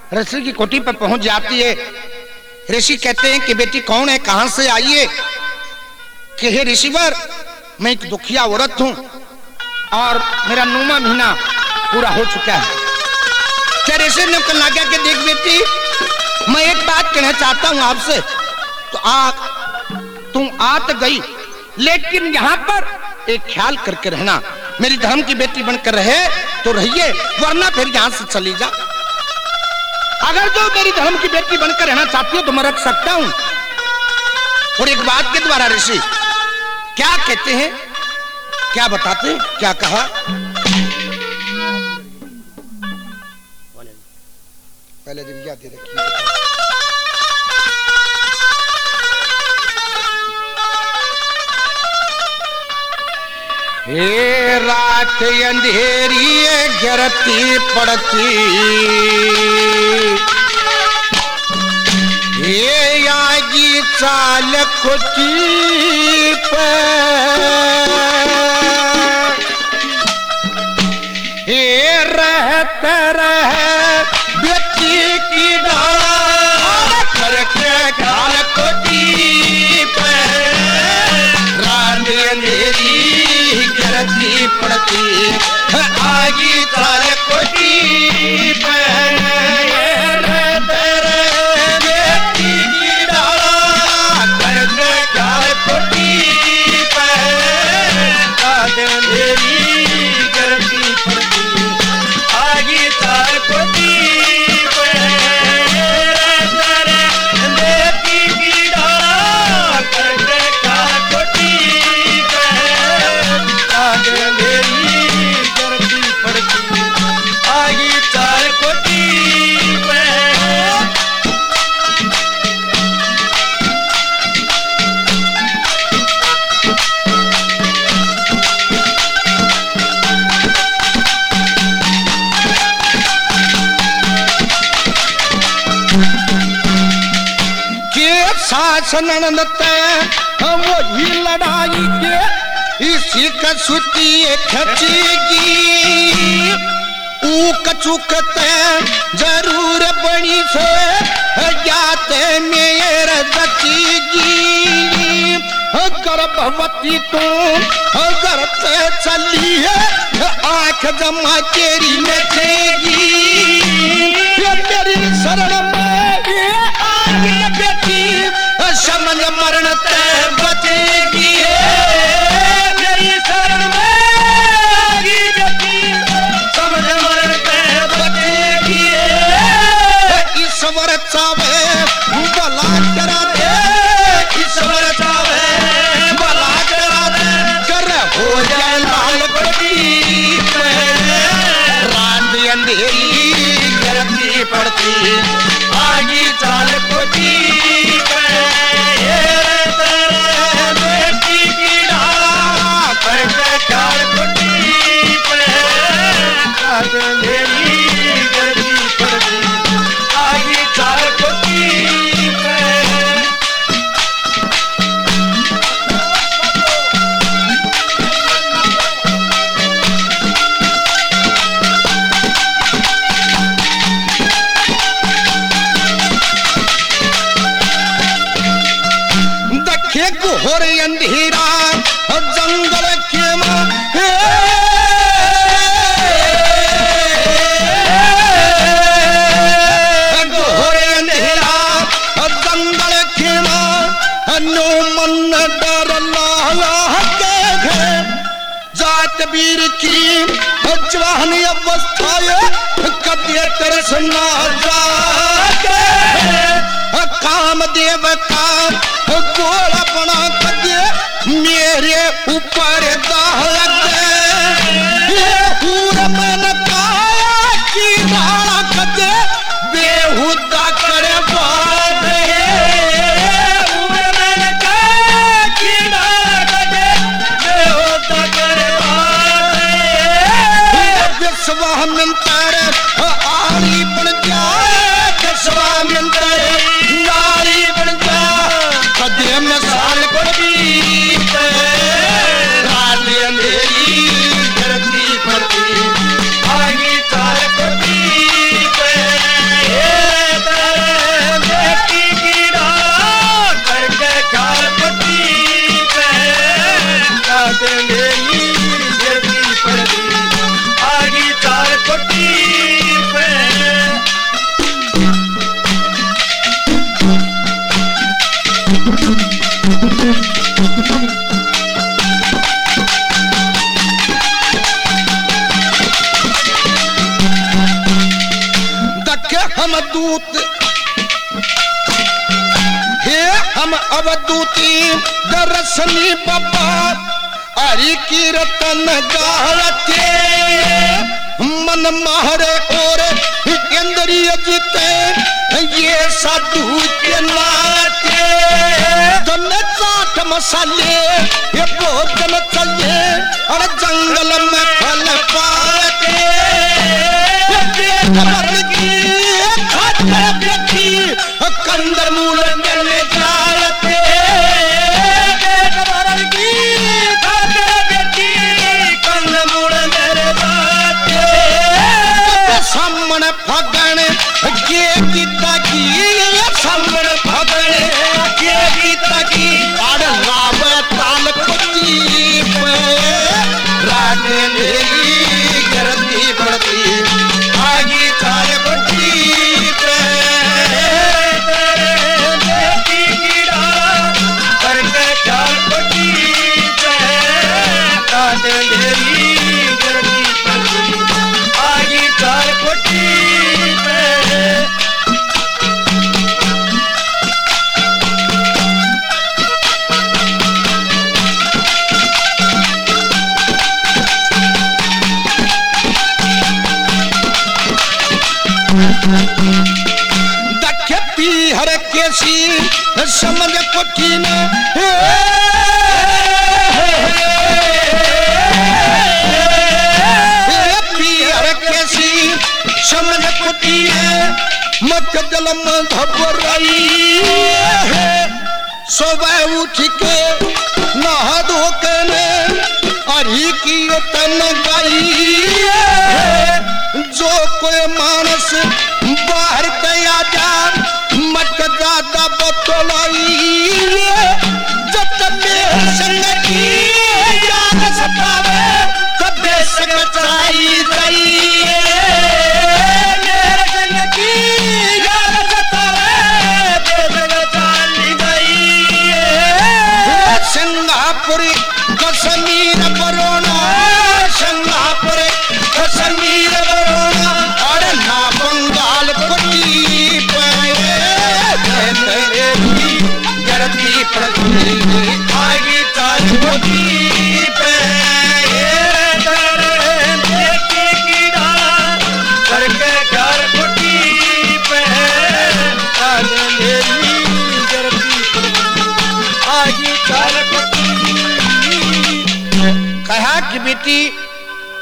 ऋषि की कोठी पर पहुंच जाती है। ऋषि कहते हैं कि बेटी कौन है, कहां से आई है? कि हे ऋषिवर, मैं एक दुखिया औरत हूं और मेरा 9वां महीना पूरा हो चुका है। क्या ऋषि ने कहना क्या कि देख बेटी, मैं एक बात कहना चाहता हूं आपसे। तो तुम आ तो गई, लेकिन यहां पर एक ख्याल करके रहना, मेरी धर्म की बेटी बनकर रहे तो रहिए, वरना फिर यहां से चली जा। अगर जो मेरी धर्म की बेटी बनकर रहना चाहती हो तो मैं रख सकता हूं। और एक बात के द्वारा ऋषि क्या कहते हैं, क्या बताते हैं, क्या कहा? पहले जब याद दे रखिए। हे रात अंधेरी गिरती पड़ती, ये आगी चाल खुटी पर, हे रहत रहे बेटी की डाल करके काल खुटी पर, रात अंधेरी गिरती पड़ती, आगी चाल खुटी पर, वही लड़ाई के इसी कसूती खचेगी, ऊक चुकते जरूर बड़ी से जाते मेरे बचेगी। गर्भवती तो गर्भ से चली है, आंख जमा तेरी नचेगी, मेरी शरण में बेटी समझ मरण ते बचेगी, मेरी शरण में बेटी समझ मरण ते बचेगी। ईश्वर चावे भला करा दे, ईश्वर चावे भला करा दे, कर हो जाए लाल पट्टी रात अंधेरी गिरती पड़ती, आगी चाल कोठी घोर अंधेरा जंगल के घोर अंधेरा जंगल के नो मन डर जात वीर की जवान अवस्था कदे तरसना जाके, कामदेव का गोला बना कदे मेरे ऊपर दाह मन काया की धारा कदे बेहुदा करे विश्वामित्र आली बन जा, विश्वामित्र नारी बन जा, कदे में साल को रात अंधेरी हम दूत, हे हम अवधूती दरसनी बाबा हरि कीर्तन गाते मन मारे और इंद्रिय जीते ये साधु के नाते धन चाट मसाले ये भोजन चले और जंगल में फल पाते कंदर मूल मिलने जाते सामने भगन के गीता की सामने भगन के गीता की और लाभ ताल कुची राने मेरी गिरती पड़ती आगे चाय बटी करके चाल बटी राने मेरी गिरती पड़ती आगे चाय बटी हर केसी समझ कोठी ने हर केसी समझ कोठी ने मत जलम घबराई सुबह उठ के नहा धो के ने हरि कीर्तन गाई जो कोई मानस बाहर तया जा मत दादा बतलाई जब में संगति याद सतावे तब संग चाई गई मेरे संगति याद सतावे संग चाली गई सिंगापुर कश्मीर बरोना सिंगापुर कश्मीर बरोना और ना बंगाल कोटी गरती पड़ती आगे चाल होती पे देखी कीड़ा करके घर होती पे मेरी गरती पड़ती आगे चाल होती। कहा कि बेटी